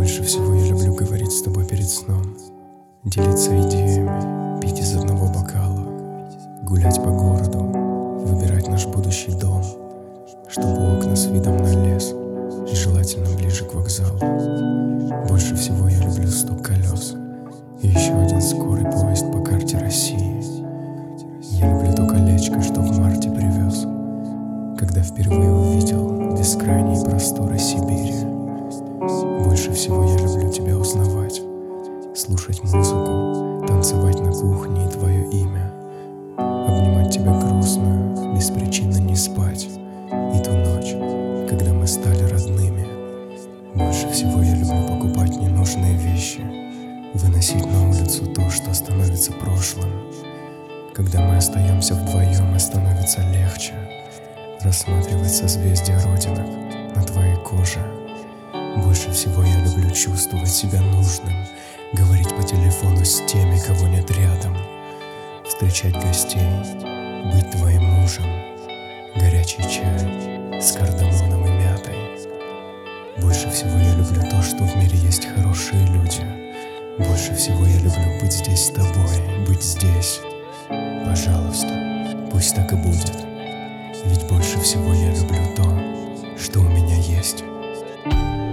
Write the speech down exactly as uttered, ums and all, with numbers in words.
Больше всего я люблю говорить с тобой перед сном, делиться идеями, пить из одного бокала, гулять по городу, выбирать наш будущий дом, чтобы окна с видом на лес и желательно ближе к вокзалу. Больше всего я люблю стук колес и еще один скорый поезд по карте России. Я люблю то колечко, что в марте привез, когда впервые увидел бескрайние просторы Сибири. Больше всего я люблю тебя узнавать, слушать музыку, танцевать на кухне и твое имя, обнимать тебя грустную, без причины не спать, и ту ночь, когда мы стали родными. Больше всего я люблю покупать ненужные вещи, выносить на улицу то, что становится прошлым. Когда мы остаемся вдвоем, и становится легче рассматривать созвездия родинок на твоей коже. Больше всего я люблю чувствовать себя нужным, говорить по телефону с теми, кого нет рядом, встречать гостей, быть твоим мужем, горячий чай с кардамоном и мятой. Больше всего я люблю то, что в мире есть хорошие люди. Больше всего я люблю быть здесь с тобой, быть здесь. Пожалуйста, пусть так и будет, ведь больше всего я люблю то, что у меня есть.